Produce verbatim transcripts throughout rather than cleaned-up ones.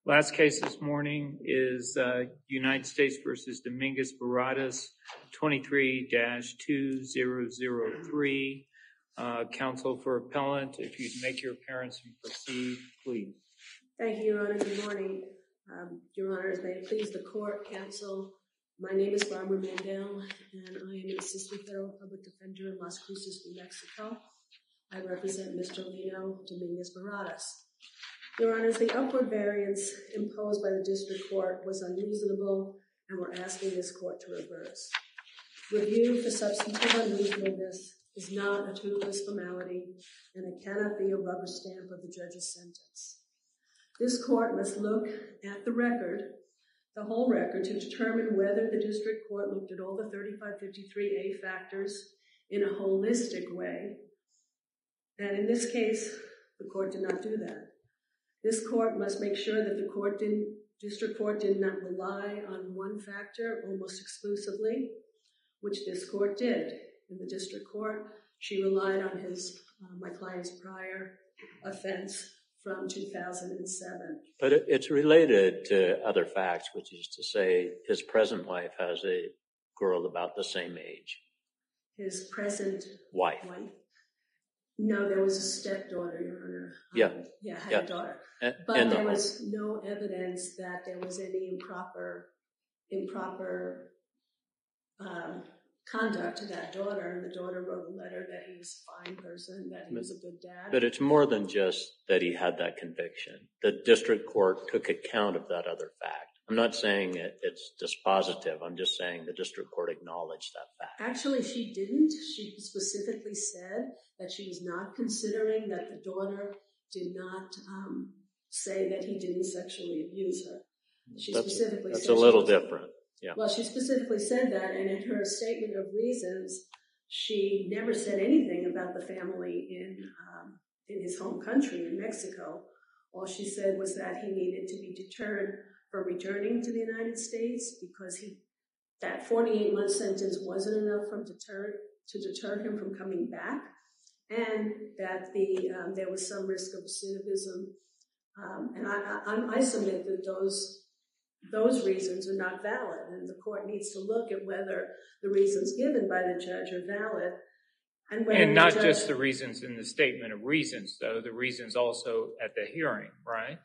Last case this morning is uh, United States versus Dominguez-Baradas, twenty-three dash two thousand three. Uh, counsel for appellant, if you'd make your appearance and proceed, please. Thank you, Your Honor. Good morning. Um, Your Honors, may it please the court, counsel. My name is Barbara Mandel, and I am an assistant federal public defender in Las Cruces, New Mexico. I represent Mister Lino Dominguez-Baradas. Your Honors, the upward variance imposed by the district court was unreasonable, and we're asking this court to reverse. Review for substantive unreasonableness is not a toothless formality, and it cannot be a rubber stamp of the judge's sentence. This court must look at the record, the whole record, to determine whether the district court looked at all the thirty-five fifty-three A factors in a holistic way. And in this case, the court did not do that. This court must make sure that the court didn't, district court did not rely on one factor almost exclusively, which this court did. In the district court, she relied on his, uh, my client's prior offense from two thousand seven. But it, it's related to other facts, which is to say his present wife has a girl about the same age. His present wife. wife? No, there was a stepdaughter, Your Honor. Yeah. Um, yeah, had yeah. a daughter. And, but and there the was no evidence that there was any improper, improper um, conduct to that daughter. And the daughter wrote a letter that he was a fine person, that he was a good dad. But it's more than just that he had that conviction. The district court took account of that other fact. I'm not saying it, it's dispositive. I'm just saying the district court acknowledged that fact. Actually, she didn't. She specifically said that she was not considering that the daughter did not um, say that he didn't sexually abuse her. She that's, specifically that's said a little was, different. Yeah. Well, she specifically said that, and in her statement of reasons, she never said anything about the family in um, in his home country, in Mexico. All she said was that he needed to be deterred from returning to the United States because he that forty-eight month sentence wasn't enough from deter to deter him from coming back, and that the um, there was some risk of recidivism. Um, and I, I, I submit that those those reasons are not valid, and the court needs to look at whether the reasons given by the judge are valid. And, whether and not the judge, just the reasons in the statement of reasons, though, the reasons also at the hearing, right?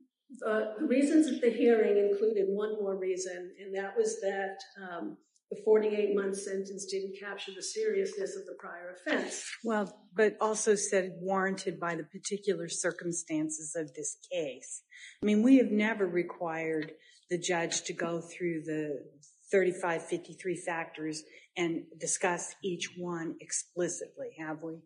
Uh, the reasons at the hearing included one more reason, and that was that um, the forty-eight month sentence didn't capture the seriousness of the prior offense. Well, but also said warranted by the particular circumstances of this case. I mean, we have never required the judge to go through the thirty-five fifty-three factors and discuss each one explicitly, have we?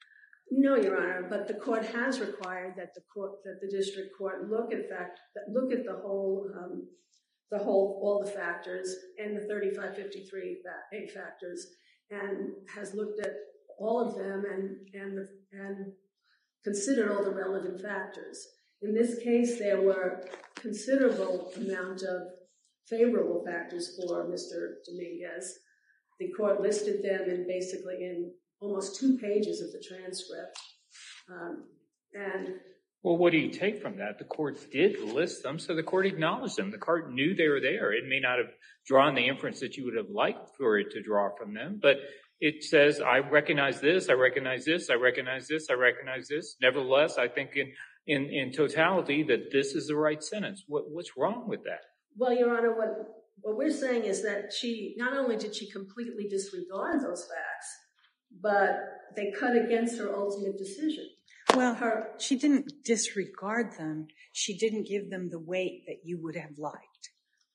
No, Your Honor, but the court has required that the court, that the district court look at fact, that look at the whole, um, the whole, all the factors and the thirty-five fifty-three A factors, and has looked at all of them and and the, and considered all the relevant factors. In this case, there were considerable amount of favorable factors for Mister Dominguez. The court listed them in basically in almost two pages of the transcript. Um, and well, what do you take from that? The court did list them, so the court acknowledged them. The court knew they were there. It may not have drawn the inference that you would have liked for it to draw from them, but it says, I recognize this, I recognize this, I recognize this, I recognize this. Nevertheless, I think in in, in totality that this is the right sentence. What, what's wrong with that? Well, Your Honor, what, what we're saying is that she, not only did she completely disregard those facts, but they cut against her ultimate decision. Well, her, she didn't disregard them. She didn't give them the weight that you would have liked.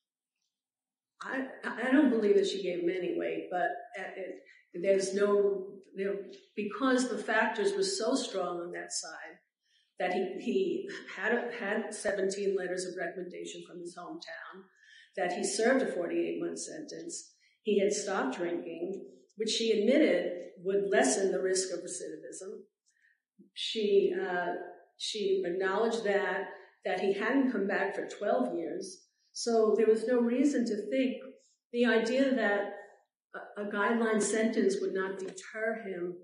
I, I don't believe that she gave them any weight, but it, there's no, there, because the factors were so strong on that side, that he, he had, had seventeen letters of recommendation from his hometown, that he served a forty-eight month sentence, he had stopped drinking, which she admitted would lessen the risk of recidivism. She uh, she acknowledged that that he hadn't come back for twelve years, so there was no reason to think the idea that a, a guideline sentence would not deter him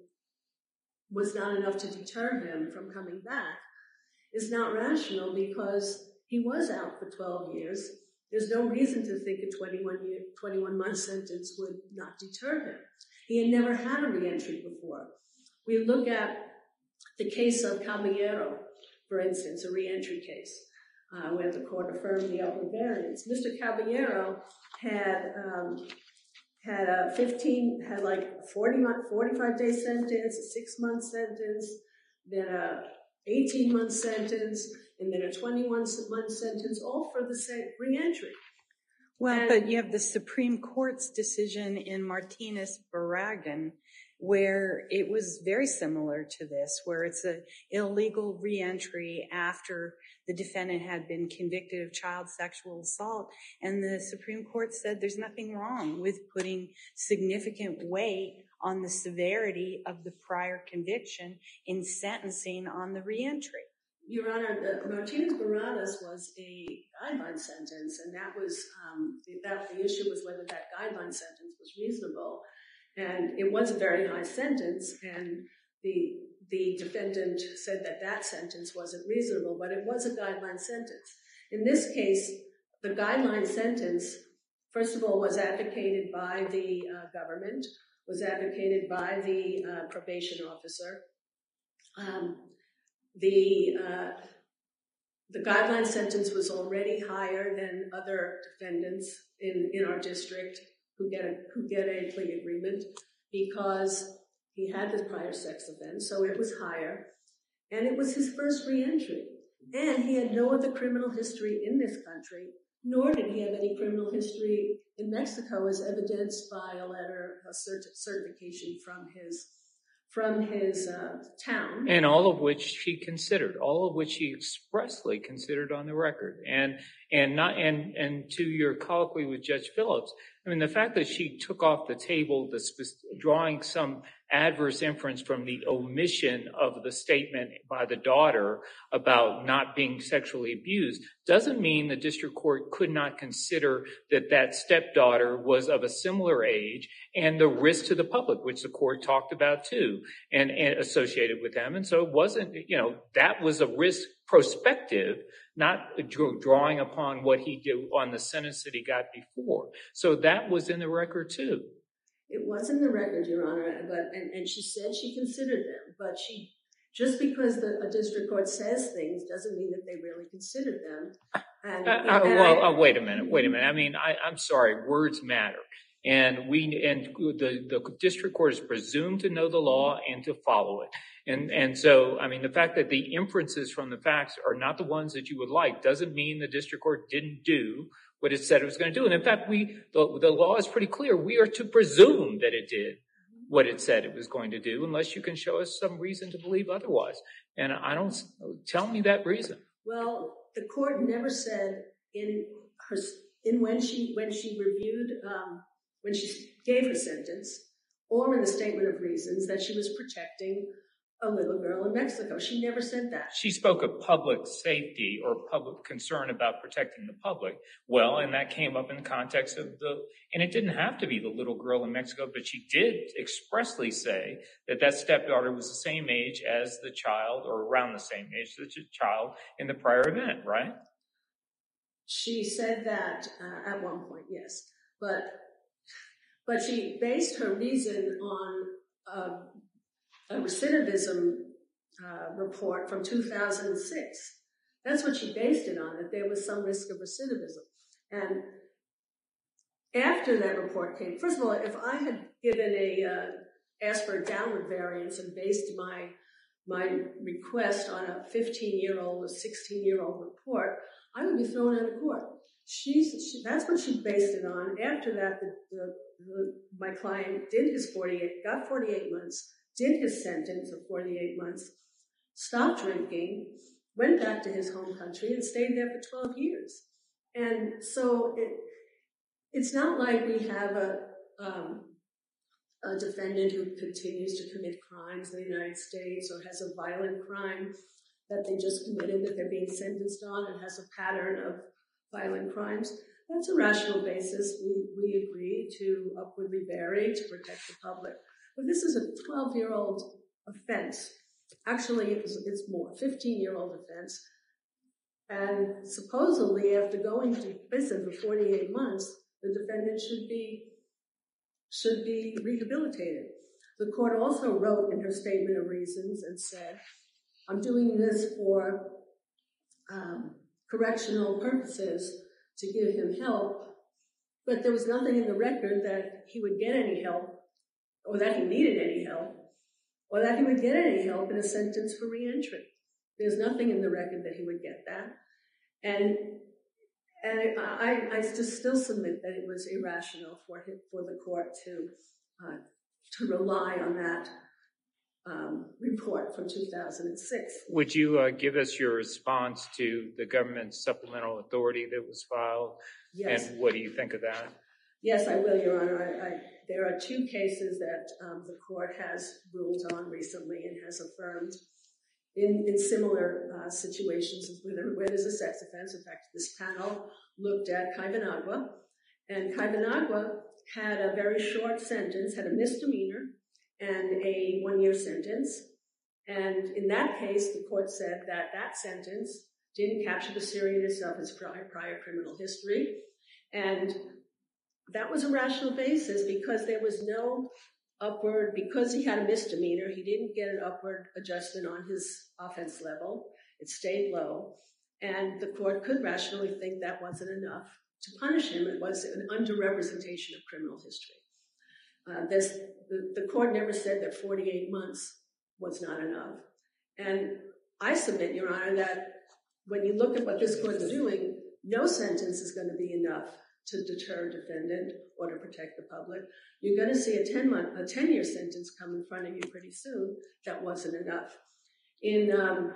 was not enough to deter him from coming back is not rational, because He was out for twelve years. There's no reason to think a twenty-one year, twenty-one month sentence would not deter him. He had never had a reentry before. We look at the case of Caballero, for instance, a reentry case, uh, where the court affirmed the upward variance. Mister Caballero had um, had a fifteen, had like a forty month, forty-five day sentence, a six month sentence, then a eighteen month sentence, and then a twenty-one month sentence, all for the same reentry. Well, And, but you have the Supreme Court's decision in Martinez-Barragan, where it was very similar to this, where it's an illegal reentry after the defendant had been convicted of child sexual assault. And the Supreme Court said there's nothing wrong with putting significant weight on the severity of the prior conviction in sentencing on the reentry. Your Honor, the Martinez-Barragan was a guideline sentence, and that was um, that the issue was whether that guideline sentence was reasonable. And it was a very high sentence, and the the defendant said that that sentence wasn't reasonable, but it was a guideline sentence. In this case, the guideline sentence, first of all, was advocated by the uh, government, was advocated by the uh, probation officer. Um, the uh, the guideline sentence was already higher than other defendants in, in our district who get a, who get a plea agreement because he had this prior sex offense, so it was higher. And it was his first reentry. And he had no other criminal history in this country, nor did he have any criminal history in Mexico, as evidenced by a letter, a cert- certification from his from his uh, town. And all of which she considered, all of which she expressly considered on the record. And and not and and to your colloquy with Judge Phillips, I mean, the fact that she took off the table the spe- drawing some adverse inference from the omission of the statement by the daughter about not being sexually abused doesn't mean the district court could not consider that that stepdaughter was of a similar age and the risk to the public, which the court talked about too, and, and associated with them. And so it wasn't, you know, that was a risk prospective, not drawing upon what he did on the sentence that he got before. So that was in the record too. It was in the record, Your Honor, but and, and she said she considered them, but she just because the a district court says things doesn't mean that they really considered them. And, uh, and uh, well, I, uh, wait a minute, wait a minute. I mean, I, I'm sorry, words matter. And we and the, the district court is presumed to know the law and to follow it. And and so, I mean, the fact that the inferences from the facts are not the ones that you would like doesn't mean the district court didn't do what it said it was going to do. And in fact, we the, the law is pretty clear. We are to presume that it did what it said it was going to do, unless you can show us some reason to believe otherwise. And I don't tell me that reason. Well, the court never said in her in when she when she reviewed um, when she gave her sentence or in the statement of reasons that she was protecting a little girl in Mexico. She never said that. She spoke of public safety or public concern about protecting the public. Well, and that came up in the context of the, and it didn't have to be the little girl in Mexico, but she did expressly say that that stepdaughter was the same age as the child, or around the same age as the child in the prior event, right? She said that uh, at one point, yes. But but she based her reason on uh, a recidivism uh, report from two thousand six. That's what she based it on, that there was some risk of recidivism. And after that report came, first of all, if I had given a, uh, asked for a downward variance and based my my request on a fifteen-year-old or sixteen-year-old report, I would be thrown out of court. She's, she, that's what she based it on. After that, the, the, the, my client did his forty-eight, got forty-eight months, did his sentence of forty-eight months, stopped drinking, went back to his home country, and stayed there for twelve years. And so it, it's not like we have a, um, a defendant who continues to commit crimes in the United States or has a violent crime that they just committed that they're being sentenced on and has a pattern of violent crimes. That's a rational basis. We, we agree to upwardly vary to protect the public. But this is a twelve-year-old offense. Actually, it's, it's more, fifteen-year-old offense. And supposedly, after going to prison for forty-eight months, the defendant should be, should be rehabilitated. The court also wrote in her statement of reasons and said, I'm doing this for um, correctional purposes to give him help, but there was nothing in the record that he would get any help, or that he needed any help, or that he would get any help in a sentence for reentry. There's nothing in the record that he would get that. And and I, I just still submit that it was irrational for him, for the court to uh, to rely on that um, report from two thousand six. Would you uh, give us your response to the government's supplemental authority that was filed? Yes. And what do you think of that? Yes, I will, Your Honor. I, I, there are two cases that um, the court has ruled on recently and has affirmed in, in similar uh, situations where, where there's a sex offense. In fact, this panel looked at Kaivanagua, and Kaivanagua had a very short sentence, had a misdemeanor and a one-year sentence. And in that case, the court said that that sentence didn't capture the seriousness of his prior, prior criminal history. And that was a rational basis because there was no upward, because he had a misdemeanor, he didn't get an upward adjustment on his offense level. It stayed low. And the court could rationally think that wasn't enough to punish him. It was an underrepresentation of criminal history. Uh, this, the, the court never said that forty-eight months was not enough. And I submit, Your Honor, that when you look at what this court is doing, no sentence is going to be enough to deter a defendant or to protect the public. You're going to see a ten-month, a ten-year sentence come in front of you pretty soon. That wasn't enough. In um,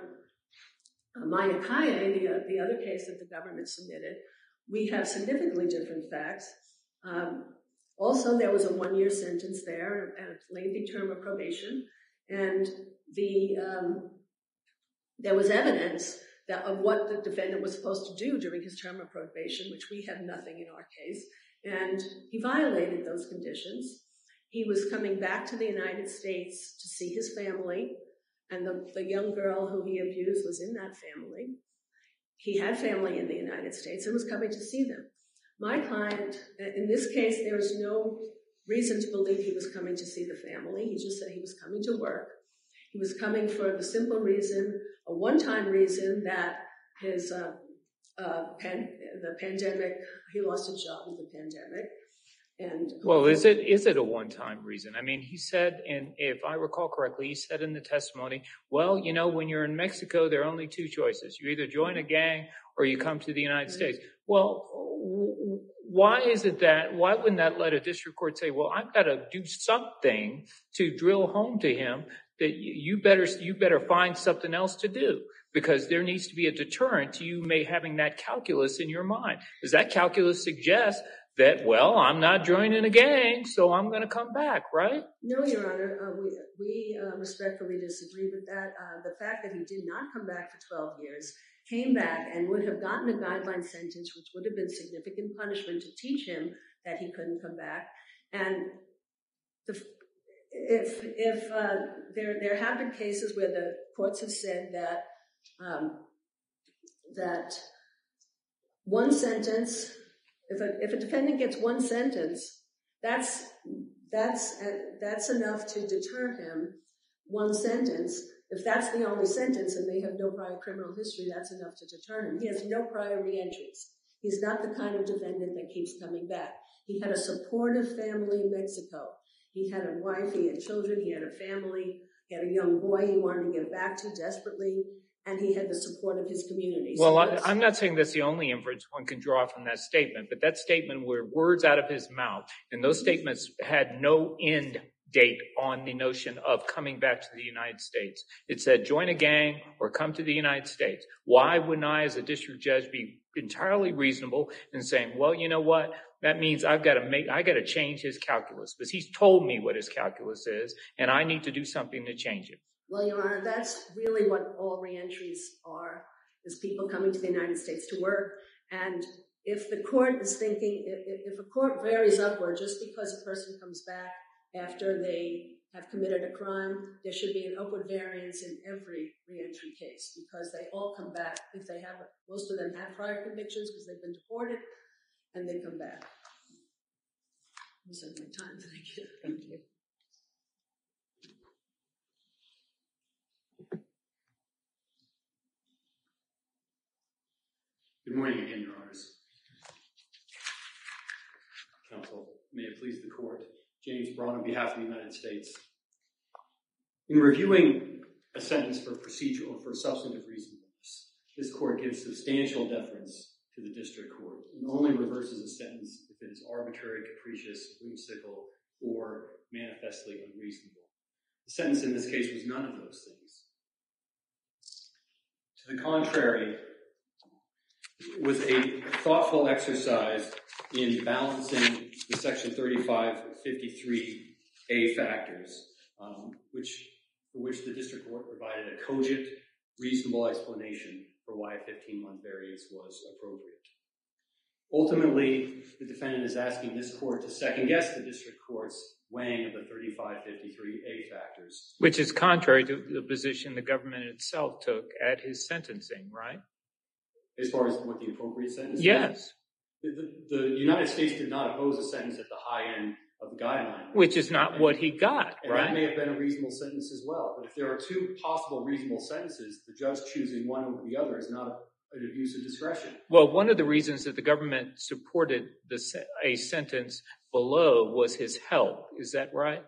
Maya Kaya, the, uh, the other case that the government submitted, we have significantly different facts. Um, also, there was a one-year sentence there and a lengthy term of probation, and the um, there was evidence that of what the defendant was supposed to do during his term of probation, which we have nothing in our case, and he violated those conditions. He was coming back to the United States to see his family, and the, the young girl who he abused was in that family. He had family in the United States and was coming to see them. My client, in this case, there is no reason to believe he was coming to see the family. He just said he was coming to work. He was coming for the simple reason, a one-time reason, that his uh, uh, pan, the pandemic, he lost his job with the pandemic. And well, is it is it a one-time reason? I mean, he said, and if I recall correctly, he said in the testimony, well, you know, when you're in Mexico, there are only two choices. You either join a gang or you come to the United States. Well, w- why is it that, why wouldn't that let a district court say, well, I've got to do something to drill home to him that you better you better find something else to do, because there needs to be a deterrent to you may having that calculus in your mind. Does that calculus suggest that, well, I'm not joining a gang, so I'm going to come back, right? No, Your Honor, uh, we, we uh, respectfully disagree with that. Uh, the fact that he did not come back for twelve years, came back and would have gotten a guideline sentence, which would have been significant punishment to teach him that he couldn't come back. And the, if if uh, there there have been cases where the courts have said that um, that one sentence, if a if a defendant gets one sentence, that's that's uh, that's enough to deter him. One sentence. If that's the only sentence and they have no prior criminal history, that's enough to deter him. He has no prior reentries. He's not the kind of defendant that keeps coming back. He had a supportive family in Mexico. He had a wife, he had children, he had a family, he had a young boy he wanted to get back to desperately, and he had the support of his community. Well, so I, I'm not saying that's the only inference one can draw from that statement, but that statement were words out of his mouth, and those statements had no end date on the notion of coming back to the United States. It said join a gang or come to the United States. Why wouldn't I, as a district judge, be entirely reasonable in saying, well, you know what? That means I've got to make, I got to change his calculus, because he's told me what his calculus is, and I need to do something to change it. Well, Your Honor, that's really what all reentries are, is people coming to the United States to work. And if the court is thinking, if, if a court varies upward just because a person comes back after they have committed a crime, there should be an upward variance in every reentry case because they all come back. If they have, most of them have prior convictions because they've been deported, and they come back. This is my time. Thank you. Thank you. Good morning again, Your Honors. Counsel, may it please the Court. James Braun on behalf of the United States. In reviewing a sentence for procedural or for substantive reasonableness, this Court gives substantial deference to the District Court and only reverses a sentence if it is arbitrary, capricious, whimsical, or manifestly unreasonable. The sentence in this case was none of those things. To the contrary, it was a thoughtful exercise in balancing the Section thirty-five fifty-three A factors, um, which, for which the District Court provided a cogent, reasonable explanation for why a fifteen-month variance was appropriate. Ultimately, the defendant is asking this Court to second-guess the District Court's weighing of the thirty-five fifty-three A factors. Which is contrary to the position the government itself took at his sentencing, right? As far as what the appropriate sentence is? Yes. The, the, the United States did not oppose a sentence at the high end of the guideline. Which is not and, what he got, and right? And that may have been a reasonable sentence as well. But if there are two possible reasonable sentences, the judge choosing one over the other is not a, an abuse of discretion. Well, one of the reasons that the government supported the, a sentence below was his health. Is that right?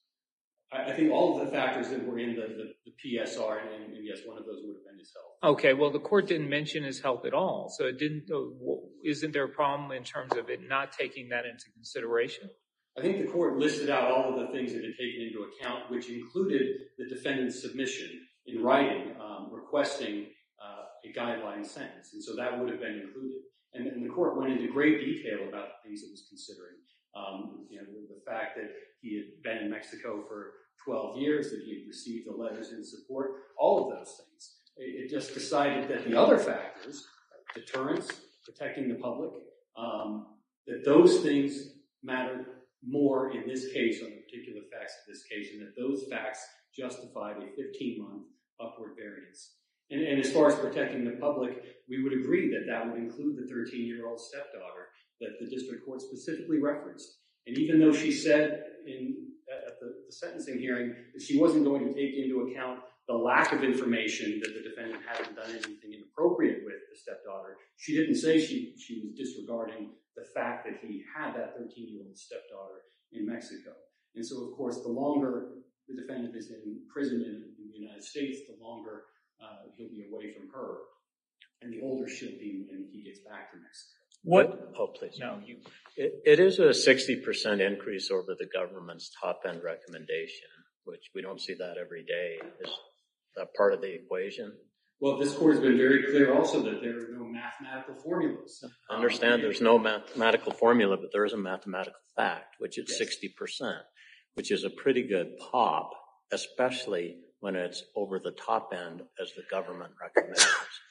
I, I think all of the factors that were in the, the, the P S R, and, and yes, one of those would have been his health. Okay, well, the court didn't mention his health at all. So it didn't. Uh, isn't there a problem in terms of it not taking that into consideration? I think the court listed out all of the things it had taken into account, which included the defendant's submission in writing, um, requesting uh, a guideline sentence. And so that would have been included. And, and the court went into great detail about the things it was considering. Um, you know, the, the fact that he had been in Mexico for twelve years, that he had received the letters in support, all of those things. It just decided that the other factors, deterrence, protecting the public, um, that those things mattered more in this case, on the particular facts of this case, and that those facts justified a fifteen-month upward variance. And, and as far as protecting the public, we would agree that that would include the thirteen-year-old stepdaughter that the district court specifically referenced. And even though she said in at the, the sentencing hearing that she wasn't going to take into account the lack of information that the defendant hadn't done anything inappropriate with the stepdaughter, she didn't say she, she was disregarding the fact that he had that thirteen-year-old stepdaughter in Mexico. And so, of course, the longer the defendant is in prison in, in the United States, the longer uh, he'll be away from her. And the older she'll be when he gets back to Mexico. What? Oh, please. No, you. It, it is a sixty percent increase over the government's top-end recommendation, which we don't see that every day. Is that part of the equation? Well, this court has been very clear also that there are no mathematical formulas. I understand um, there's no mathematical formula, but there is a mathematical fact, which is yes. sixty percent, which is a pretty good pop, especially when it's over the top end as the government recommends.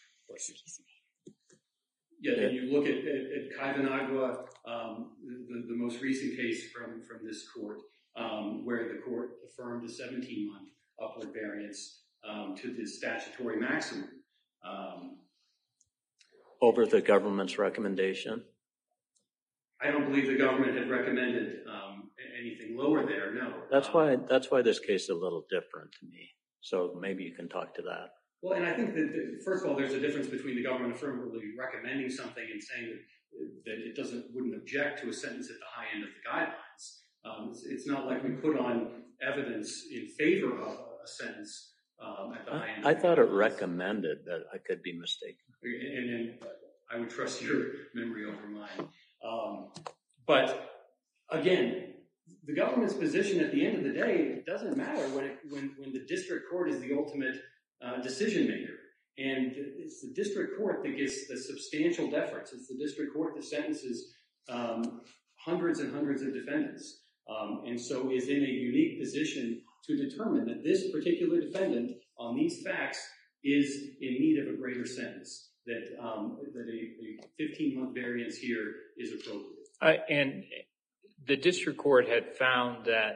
Yeah, and you look at, at, at Kaivanagua, um, the, the most recent case from, from this court, um, where the court affirmed a seventeen-month upward variance um, to the statutory maximum. Um, Over the government's recommendation? I don't believe the government had recommended um, anything lower there, no. That's um, why that's why this case is a little different to me. So maybe you can talk to that. Well, and I think that, that, first of all, there's a difference between the government affirmatively recommending something and saying that, that it doesn't wouldn't object to a sentence at the high end of the guidelines. Um, it's, it's not like we put on evidence in favor of a, a sentence um, at the I, high end. I of thought the it recommended, but I could be mistaken. And, and I would trust your memory over mine. Um, but again, the government's position at the end of the day, it doesn't matter when it, when when the district court is the ultimate uh, decision maker, and it's the district court that gets the substantial deference. It's the district court that sentences um, hundreds and hundreds of defendants, um, and so is in a unique position to determine that this particular defendant on these facts is in need of a greater sentence. That um, that a fifteen-month variance here is appropriate. Uh, and the district court had found that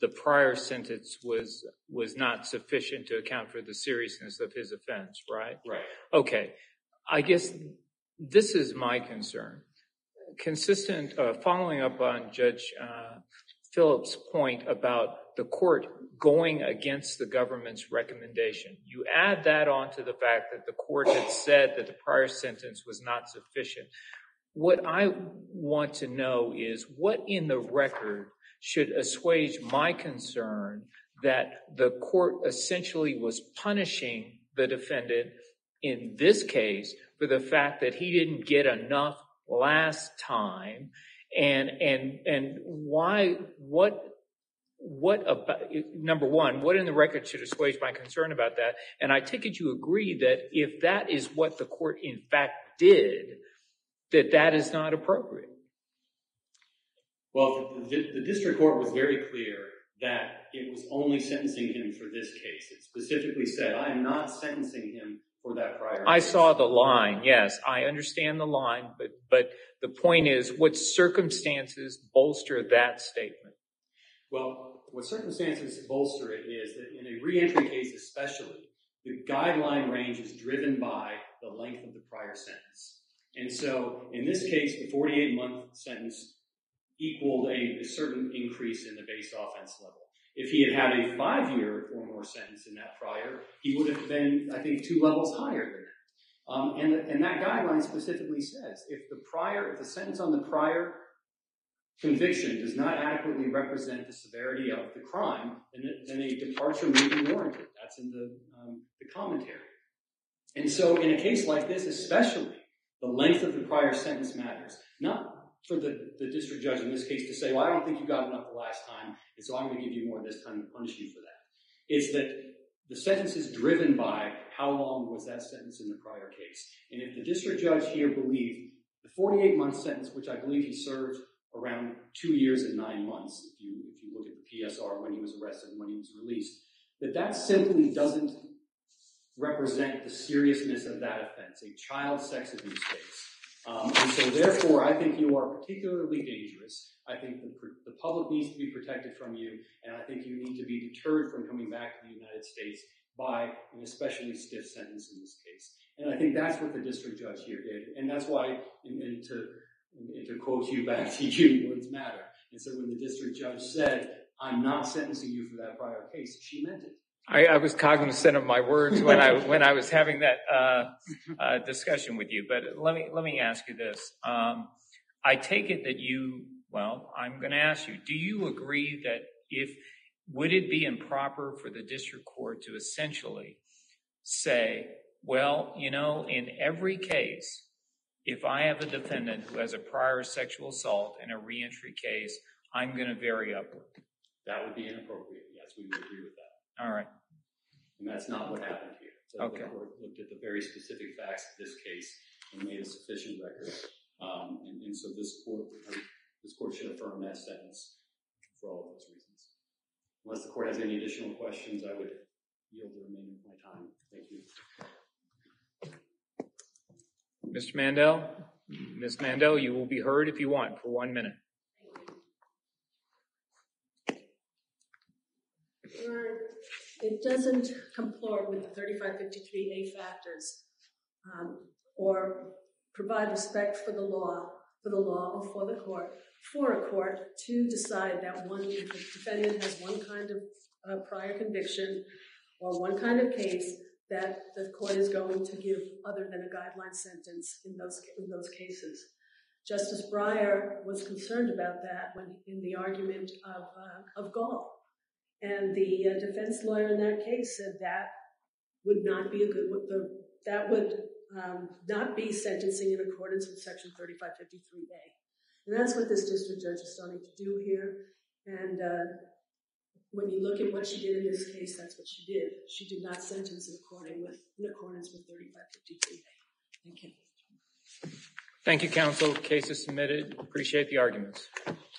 the prior sentence was was not sufficient to account for the seriousness of his offense, right? Right. Okay. I guess this is my concern. Consistent, uh, following up on Judge uh, Phillips' point about the court going against the government's recommendation. You add that on to the fact that the court had said that the prior sentence was not sufficient. What I want to know is what in the record should assuage my concern that the court essentially was punishing the defendant in this case for the fact that he didn't get enough last time, and and and why what what about number one, what in the record should assuage my concern about that? And I take it you agree that if that is what the court in fact did, that that is not appropriate. Well, the, the district court was very clear that it was only sentencing him for this case. It specifically said, I am not sentencing him for that prior I case. saw the line, yes. I understand the line, but but the point is, what circumstances bolster that statement? Well, what circumstances bolster it is that in a reentry case especially, the guideline range is driven by the length of the prior sentence. And so in this case, the forty-eight month sentence equaled a, a certain increase in the base offense level. If he had had a five-year or more sentence in that prior, he would have been, I think, two levels higher than that. Um, and, and that guideline specifically says if the prior, if the sentence on the prior conviction does not adequately represent the severity of the crime, then, it, then a departure may be warranted. That's in the, um, the commentary. And so in a case like this, especially, the length of the prior sentence matters. Not for the, the district judge in this case to say, well, I don't think you got enough the last time, and so I'm going to give you more this time to punish you for that. It's that the sentence is driven by how long was that sentence in the prior case. And if the district judge here believed the forty-eight month sentence, which I believe he served around two years and nine months, if you, if you look at the P S R when he was arrested and when he was released, that that simply doesn't represent the seriousness of that offense, a child sex abuse case. Um, and so therefore, I think you are particularly dangerous. I think the, the public needs to be protected from you, and I think you need to be deterred from coming back to the United States by an especially stiff sentence in this case. And I think that's what the district judge here did. And that's why, and, and, to, and to quote you back to you, words matter. And so when the district judge said, I'm not sentencing you for that prior case, she meant it. I, I was cognizant of my words when I when I was having that uh, uh, discussion with you. But let me let me ask you this: um, I take it that you. Well, I'm going to ask you: do you agree that if would it be improper for the district court to essentially say, well, you know, in every case, if I have a defendant who has a prior sexual assault in a reentry case, I'm going to vary upward? That would be inappropriate. Yes, we would agree with that. All right. And that's not what happened here. So okay. The court looked at the very specific facts of this case and made a sufficient record. Um, and, and so this court, this court should affirm that sentence for all of those reasons. Unless the court has any additional questions, I would yield the remainder of my time. Thank you. Mister Mandel, Miz Mandel, you will be heard if you want for one minute. It doesn't comport with the thirty-five fifty-three A factors um, or provide respect for the law, for the law or for the court, for a court to decide that one if the defendant has one kind of uh, prior conviction or one kind of case that the court is going to give other than a guideline sentence in those in those cases. Justice Breyer was concerned about that when in the argument of uh, of Gall. And the uh, defense lawyer in that case said that would not be a good, the, that would um, not be sentencing in accordance with Section thirty-five fifty-three A. And that's what this district judge is starting to do here. And uh, when you look at what she did in this case, that's what she did. She did not sentence in accordance with, in accordance with thirty-five fifty-three A. Thank you. Thank you, counsel. Case is submitted. Appreciate the arguments.